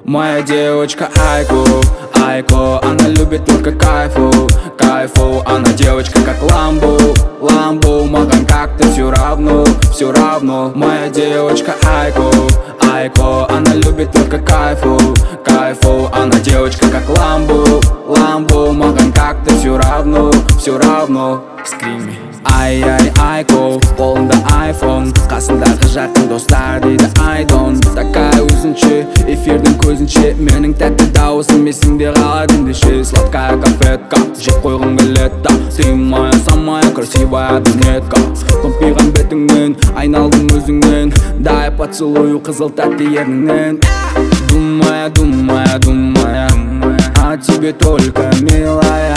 Моя девочка Айко, она любит только кайфу. Она девочка как Ламбо, Маган как-то все равно. Моя девочка Айко, она любит только кайфу. Она девочка как Ламбо, Маган как-то все равно. Скрими. Ай, Айко, қолында айфон, қасындағы жақын достар дейді айдон. Такая өзінше, эфирдің көзінше, менің тәтті дауысым есіңде қалады ендеше. Сладкая конфетка, жеп қойғым келеді. Ты моя самая красивая брюнетка. Томпиған бетіңнен, айналдым өзіңнен, дай поцелую қызыл тәтті ерніңнен. Думая, о тебе только, милая.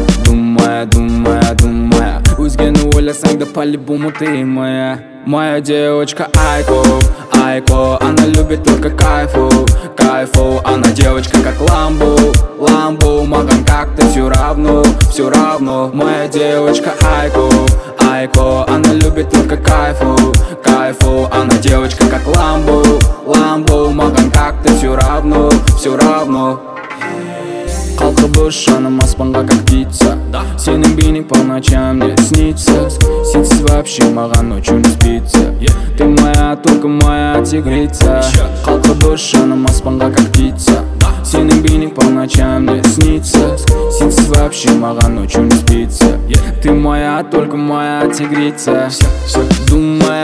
Думая, өзгені ойласаң да по-любому ты моя. Моя девочка Айко, она любит только кайфу. Она девочка как Ламбо, Маган как-то все равно. Моя девочка Айко, она любит только кайфу. Она девочка как Ламбо, Маган как-то все равно. Қалқыбыш жаным аспанға как птица. Сенің бейнең по ночам мне снится. Сенсіз вообще маған ночью не спится. Ты моя, только моя тигрица. Қалқыбыш жаным аспанға как птица. Сенің бейнең по ночам мне снится. Сенсіз вообще маған ночью не спится. Ты моя, только моя тигрица. Думая,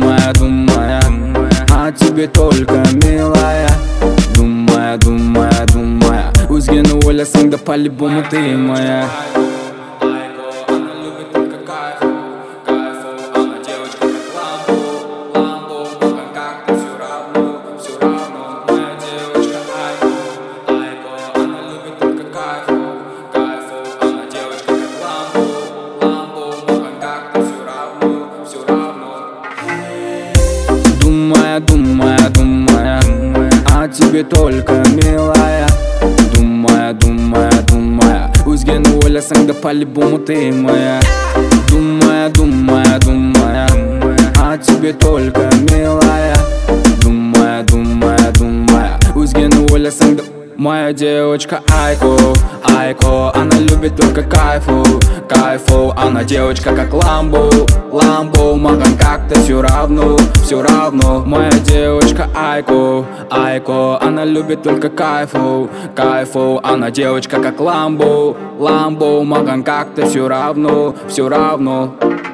о тебе только, милая. Думая, өзгені ойласаң да по-любому ты моя. Она любит только кайфу. Она девочка как Ламбо, Маган как-то все равно. Моя девочка Айко, она любит только кайфу. Она девочка как Ламбо, Маган как-то все равно. Думая, о тебе только, милая. Думая, өзгені ойласаң да по-любому ты моя. Думая, о тебе только, милая. Думая, өзгені ойласаң да. Моя девочка Айко, она любит только кайфу. Она девочка как Ламбо, Маган как-то все равно. Моя девочка Айко, она любит только кайфу. Она девочка как Ламбо, Маган как-то все равно.